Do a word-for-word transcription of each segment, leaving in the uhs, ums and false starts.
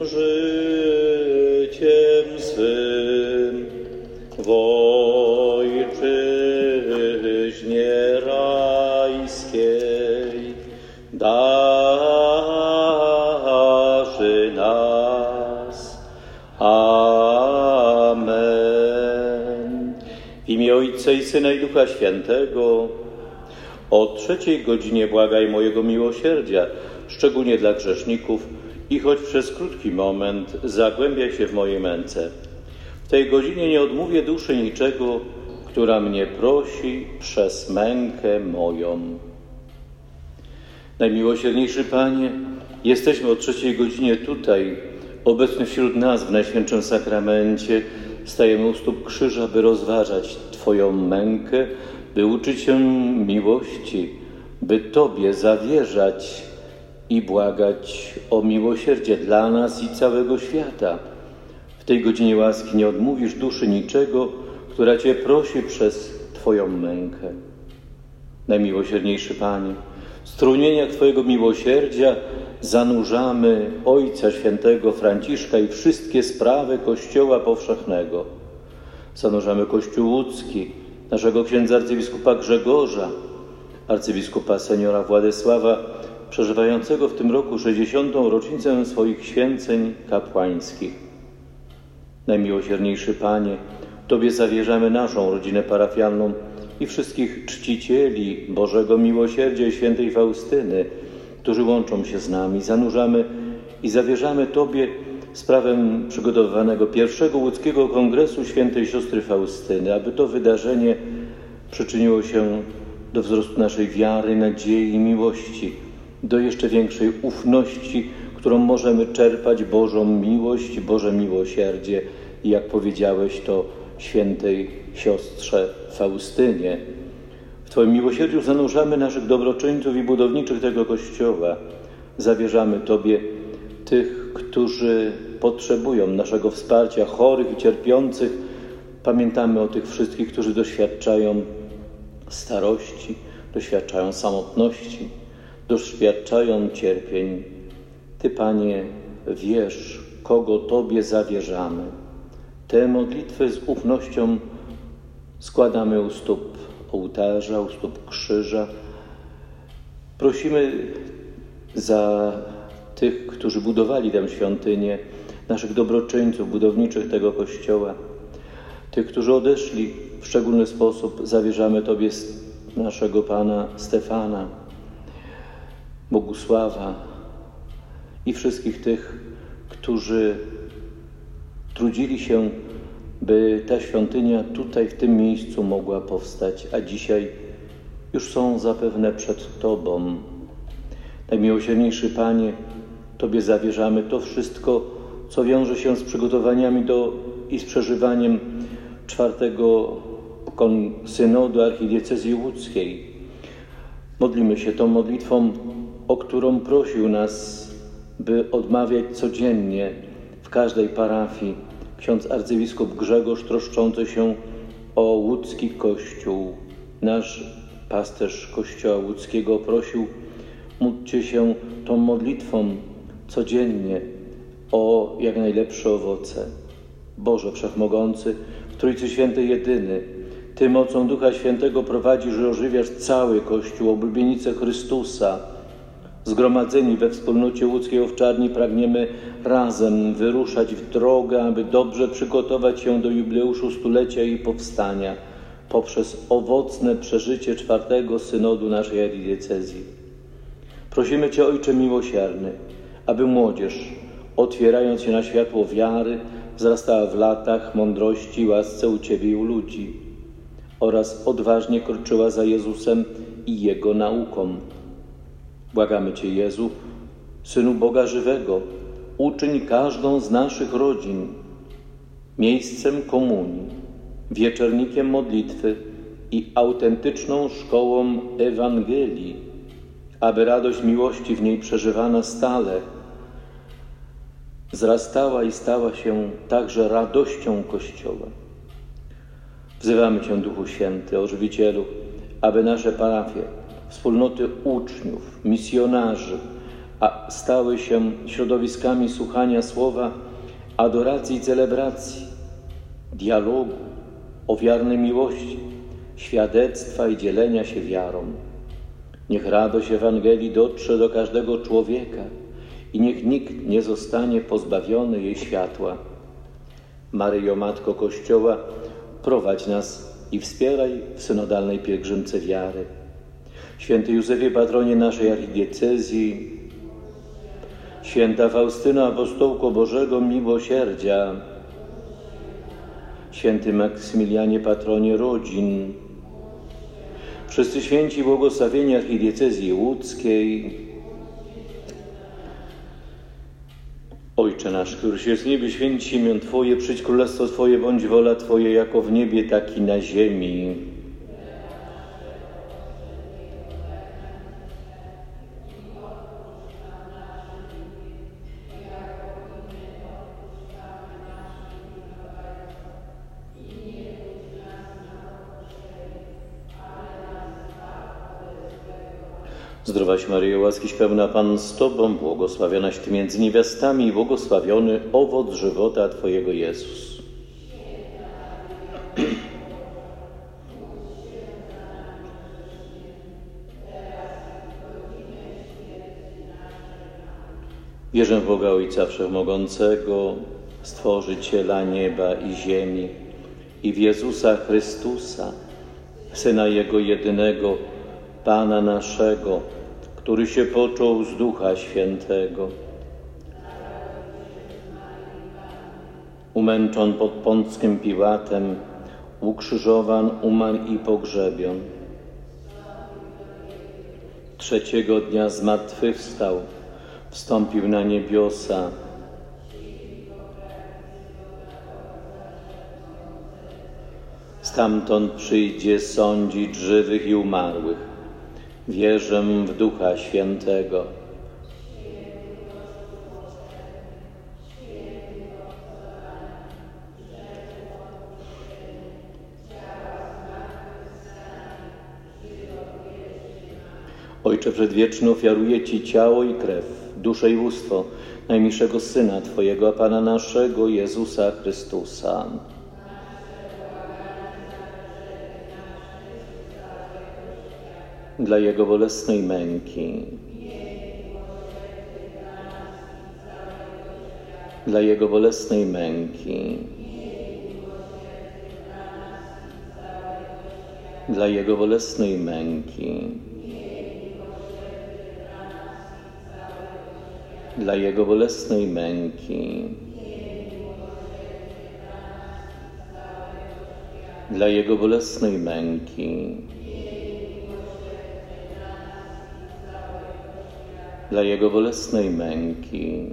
życiem swym w ojczyźnie rajskiej darzy nas. Amen. W imię Ojca i Syna i Ducha Świętego. O trzeciej godzinie błagaj mojego miłosierdzia, szczególnie dla grzeszników, i choć przez krótki moment zagłębia się w mojej męce. W tej godzinie nie odmówię duszy niczego, która mnie prosi przez mękę moją. Najmiłosierniejszy Panie, jesteśmy o trzeciej godzinie tutaj, obecny wśród nas w Najświętszym Sakramencie. Stajemy u stóp krzyża, by rozważać Twoją mękę, by uczyć się miłości, by Tobie zawierzać i błagać o miłosierdzie dla nas i całego świata. W tej godzinie łaski nie odmówisz duszy niczego, która Cię prosi przez Twoją mękę. Najmiłosierniejszy Panie, w strumieniach Twojego miłosierdzia zanurzamy Ojca Świętego Franciszka i wszystkie sprawy Kościoła powszechnego. Zanurzamy Kościół łódzki, naszego księdza arcybiskupa Grzegorza, arcybiskupa seniora Władysława, przeżywającego w tym roku sześćdziesiątą rocznicę swoich święceń kapłańskich. Najmiłosierniejszy Panie, Tobie zawierzamy naszą rodzinę parafialną i wszystkich czcicieli Bożego Miłosierdzia i świętej Faustyny, którzy łączą się z nami. Zanurzamy i zawierzamy Tobie sprawę przygotowywanego pierwszego łódzkiego kongresu świętej siostry Faustyny, aby to wydarzenie przyczyniło się do wzrostu naszej wiary, nadziei i miłości, do jeszcze większej ufności, którą możemy czerpać Bożą miłość, Boże miłosierdzie i, jak powiedziałeś, to świętej siostrze Faustynie. W Twoim miłosierdziu zanurzamy naszych dobroczyńców i budowniczych tego Kościoła. Zawierzamy Tobie tych, którzy potrzebują naszego wsparcia, chorych i cierpiących. Pamiętamy o tych wszystkich, którzy doświadczają starości, doświadczają samotności, doświadczają cierpień. Ty, Panie, wiesz, kogo Tobie zawierzamy. Te modlitwy z ufnością składamy u stóp ołtarza, u stóp krzyża. Prosimy za tych, którzy budowali tę świątynię, naszych dobroczyńców, budowniczych tego Kościoła, tych, którzy odeszli. W szczególny sposób zawierzamy Tobie naszego Pana Stefana, Bogusława i wszystkich tych, którzy trudzili się, by ta świątynia tutaj, w tym miejscu mogła powstać, a dzisiaj już są zapewne przed Tobą. Najmiłosierniejszy Panie, Tobie zawierzamy to wszystko, co wiąże się z przygotowaniami do i z przeżywaniem czwartego synodu archidiecezji łódzkiej. Modlimy się tą modlitwą, o którą prosił nas, by odmawiać codziennie w każdej parafii ksiądz arcybiskup Grzegorz, troszczący się o łódzki Kościół. Nasz pasterz Kościoła łódzkiego prosił: módlcie się tą modlitwą codziennie o jak najlepsze owoce. Boże Wszechmogący, w Trójcy Świętej jedyny, Ty mocą Ducha Świętego prowadzisz i ożywiasz cały Kościół, oblubienicę Chrystusa. Zgromadzeni we wspólnocie łódzkiej owczarni pragniemy razem wyruszać w drogę, aby dobrze przygotować się do jubileuszu stulecia jej powstania poprzez owocne przeżycie czwartego synodu naszej archidiecezji. Prosimy Cię, Ojcze miłosierny, aby młodzież, otwierając się na światło wiary, wzrastała w latach, mądrości i łasce u Ciebie i u ludzi oraz odważnie kroczyła za Jezusem i Jego nauką. Błagamy Cię, Jezu, Synu Boga żywego, uczyń każdą z naszych rodzin miejscem komunii, wieczernikiem modlitwy i autentyczną szkołą Ewangelii, aby radość miłości w niej przeżywana stale wzrastała i stała się także radością Kościoła. Wzywamy Cię, Duchu Święty, ożywicielu, aby nasze parafie, wspólnoty uczniów, misjonarzy, a stały się środowiskami słuchania słowa, adoracji i celebracji, dialogu, ofiarnej miłości, świadectwa i dzielenia się wiarą. Niech radość Ewangelii dotrze do każdego człowieka i niech nikt nie zostanie pozbawiony jej światła. Maryjo, Matko Kościoła, prowadź nas i wspieraj w synodalnej pielgrzymce wiary. Święty Józefie, patronie naszej archidiecezji, święta Faustyno, apostołko Bożego Miłosierdzia, święty Maksymilianie, patronie rodzin, wszyscy święci błogosławieni archidiecezji łódzkiej, Ojcze nasz, któryś jest w niebie, święć się imię Twoje, przyjdź królestwo Twoje, bądź wola Twoja, jako w niebie, tak i na ziemi. Zdrowaś Maryjo, łaskiś pełna, Pan z Tobą, błogosławionaś Ty między niewiastami i błogosławiony owoc żywota Twojego, Jezus. Wierzę w Boga Ojca Wszechmogącego, Stworzyciela nieba i ziemi, i w Jezusa Chrystusa, Syna Jego jedynego, Pana naszego, który się począł z Ducha Świętego. Umęczon pod Pąckim Piłatem, ukrzyżowan, umarł i pogrzebion. Trzeciego dnia zmartwychwstał, wstąpił na niebiosa. Stamtąd przyjdzie sądzić żywych i umarłych. Wierzę w Ducha Świętego, Ojcze Przedwieczny, ofiaruję Ci ciało i krew, duszę i bóstwo najmilszego Syna Twojego, a Pana naszego, Jezusa Chrystusa. Dla Jego bolesnej męki, dla Jego bolesnej męki, dla Jego bolesnej męki, dla Jego bolesnej męki, dla Jego bolesnej męki, dla Jego bolesnej męki,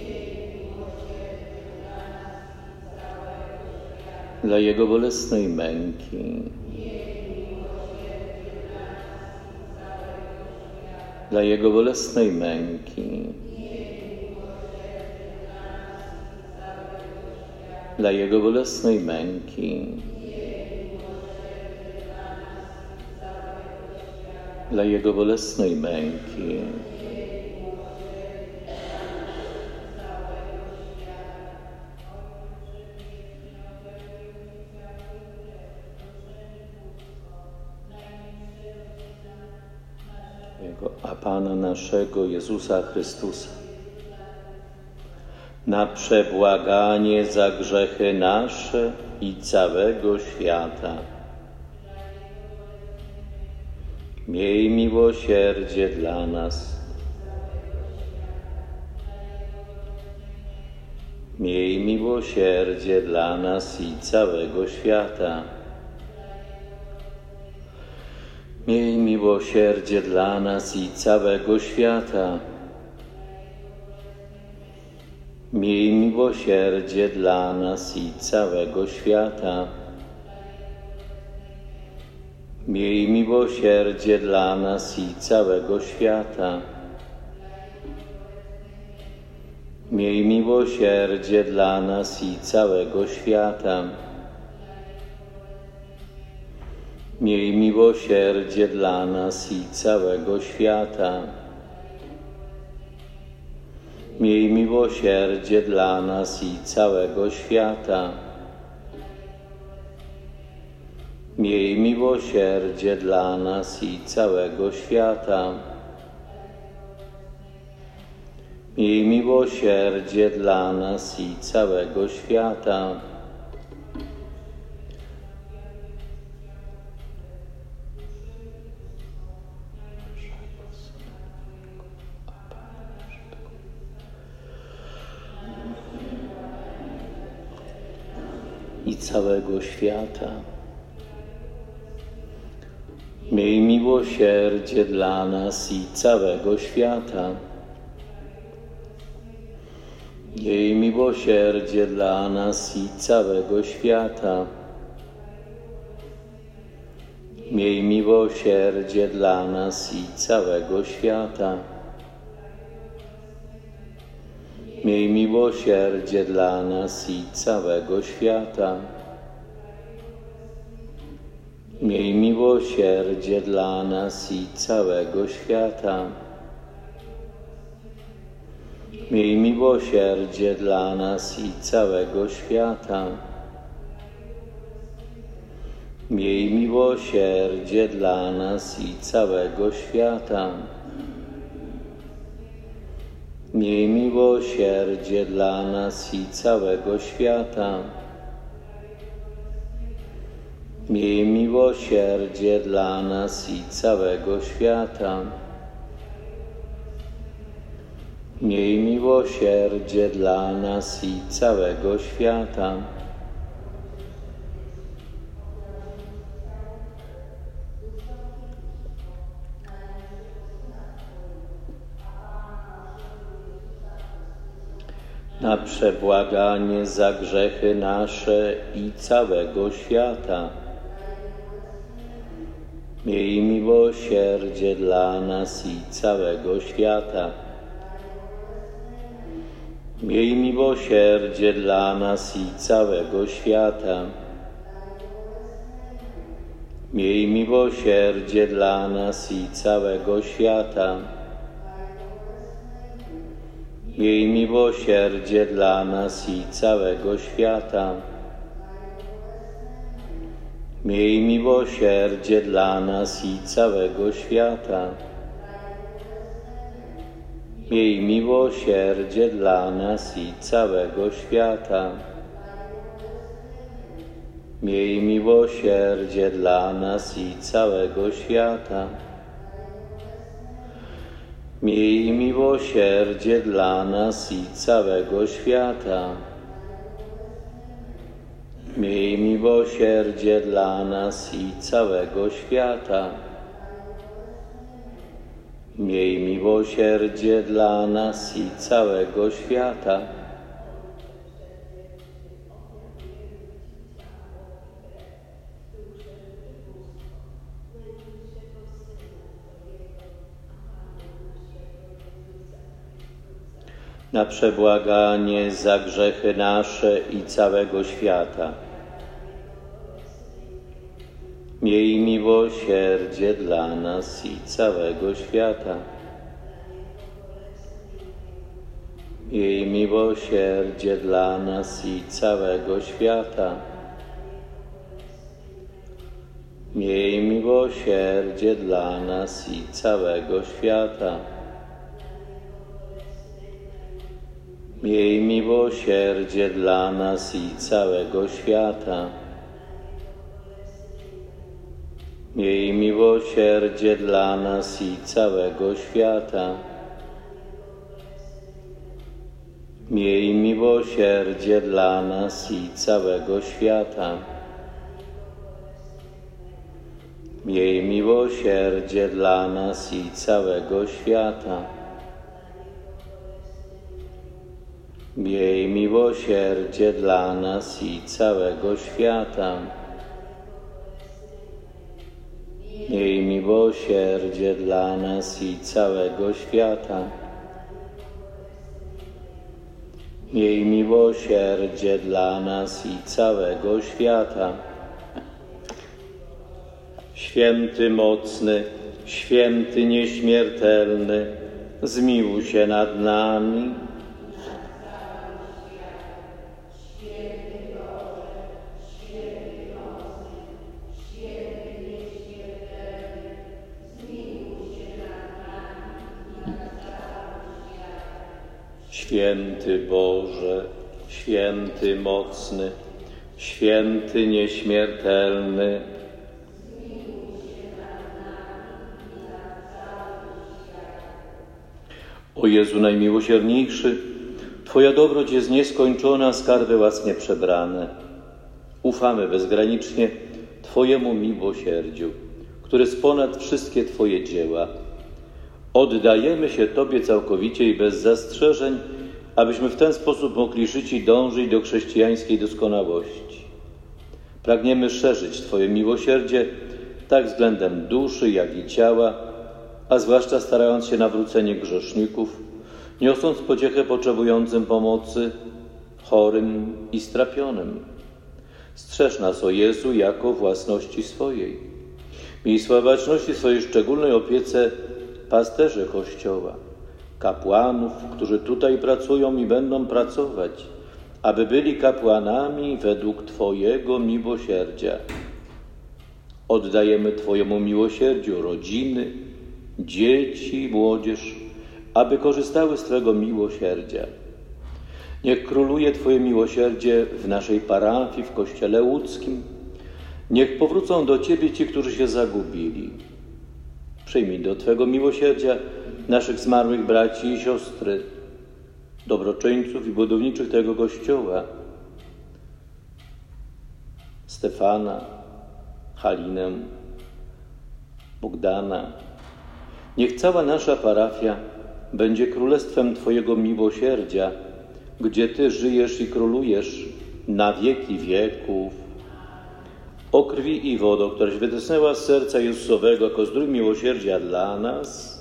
dla Jego bolesnej męki, dla Jego bolesnej męki, dla Jego bolesnej męki, dla Jego bolesnej męki. A Pana naszego Jezusa Chrystusa, na przebłaganie za grzechy nasze i całego świata. Miej miłosierdzie dla nas. Miej miłosierdzie dla nas i całego świata. Miej miłosierdzie dla nas i całego świata. Miej miłosierdzie dla nas i całego świata. Miej miłosierdzie dla nas i całego świata. Miej miłosierdzie dla nas i całego świata. Miej miłosierdzie dla nas i całego świata. Miej miłosierdzie dla nas i całego świata. Miej miłosierdzie dla nas i całego świata. Miej miłosierdzie dla nas i całego świata. I całego świata. Miej miłosierdzie dla nas i całego świata. Miej miłosierdzie dla nas i całego świata. Miej miłosierdzie dla nas i całego świata. Miej miłosierdzie dla nas i całego świata. Miej miłosierdzie dla nas i całego świata. Miej miłosierdzie dla nas i całego świata. Miej miłosierdzie dla nas i całego świata. Miej miłosierdzie dla nas i całego świata. Miej miłosierdzie dla nas i całego świata. Miej miłosierdzie dla nas i całego świata. Na przebłaganie za grzechy nasze i całego świata. Miej miłosierdzie dla nas i całego świata. Miej miłosierdzie dla nas i całego świata. Miej miłosierdzie dla nas i całego świata. Miej miłosierdzie dla nas i całego świata. Miej miłosierdzie dla nas i całego świata. Miej miłosierdzie dla nas i całego świata. Miej miłosierdzie dla nas i całego świata. Miej miłosierdzie dla nas i całego świata. Miej miłosierdzie dla nas i całego świata. Miej miłosierdzie dla nas i całego świata. Na przebłaganie za grzechy nasze i całego świata. Miej miłosierdzie dla nas i całego świata. Miej miłosierdzie dla nas i całego świata. Miej miłosierdzie dla nas i całego świata. Miej miłosierdzie dla nas i całego świata. Miej miłosierdzie dla nas i całego świata. Miej miłosierdzie dla nas i całego świata. Miej miłosierdzie dla nas i całego świata. Miej miłosierdzie dla nas i całego świata. Miej miłosierdzie dla nas i całego świata. Miej miłosierdzie dla nas i całego świata. Święty mocny, święty nieśmiertelny, zmiłuj się nad nami Święty Boże, święty mocny, święty nieśmiertelny, o Jezu najmiłosierniejszy, Twoja dobroć jest nieskończona, skarby łasnie przebrane. Ufamy bezgranicznie Twojemu miłosierdziu, który jest ponad wszystkie Twoje dzieła. Oddajemy się Tobie całkowicie i bez zastrzeżeń, abyśmy w ten sposób mogli żyć i dążyć do chrześcijańskiej doskonałości. Pragniemy szerzyć Twoje miłosierdzie tak względem duszy, jak i ciała, a zwłaszcza starając się nawrócenie grzeszników, niosąc pociechę potrzebującym pomocy, chorym i strapionym. Strzeż nas, o Jezu, jako własności swojej. Miej sława baczności swojej szczególnej opiece pasterzy Kościoła, kapłanów, którzy tutaj pracują i będą pracować, aby byli kapłanami według Twojego miłosierdzia. Oddajemy Twojemu miłosierdziu rodziny, dzieci, młodzież, aby korzystały z Twojego miłosierdzia. Niech króluje Twoje miłosierdzie w naszej parafii, w Kościele łódzkim. Niech powrócą do Ciebie ci, którzy się zagubili. Przyjmij do Twego miłosierdzia naszych zmarłych braci i siostry, dobroczyńców i budowniczych tego Kościoła, Stefana, Halinę, Bogdana. Niech cała nasza parafia będzie królestwem Twojego miłosierdzia, gdzie Ty żyjesz i królujesz na wieki wieków. O krwi i wodo, któraś wytysnęła z serca Jezusowego jako zdrój miłosierdzia dla nas.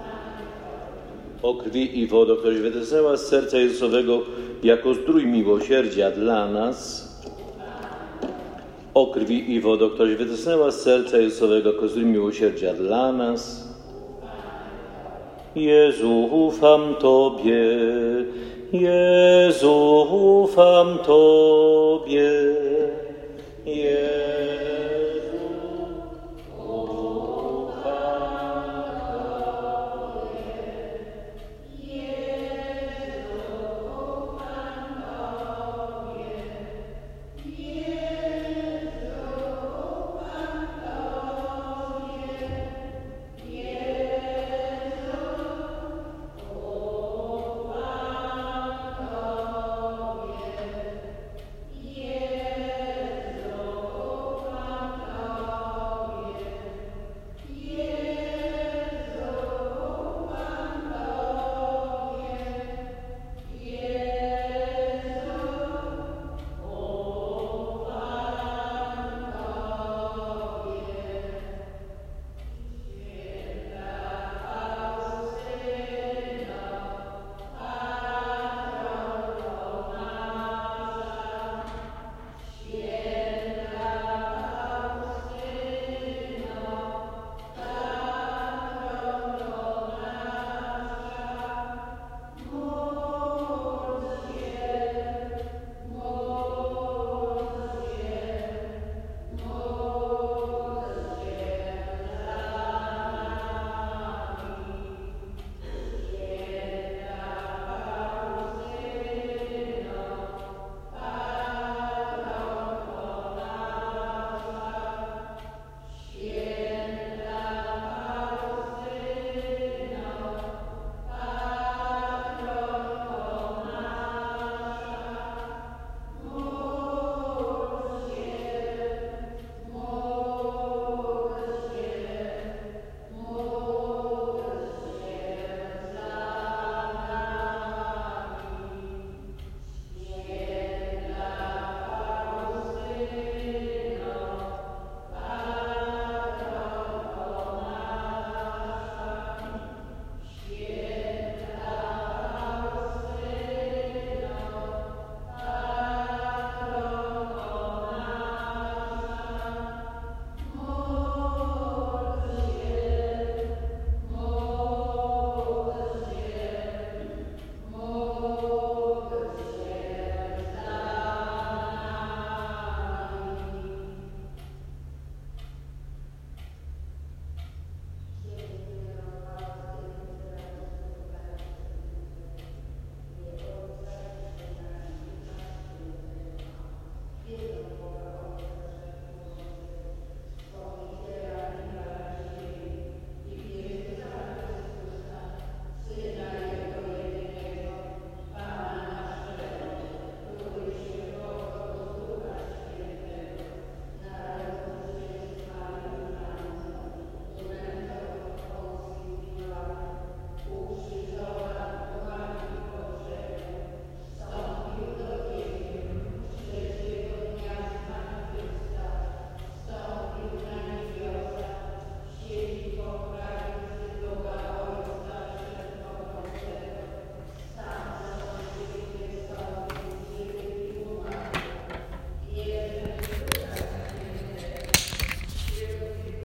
O krwi i wodo, któraś wytysnęła z serca Jezusowego jako zdrój miłosierdzia dla nas. O krwi i wodo, któraś wytysnęła z serca Jezusowego jako zdrój miłosierdzia dla nas. Jezu, ufam Tobie, Jezu, ufam Tobie, Jezu.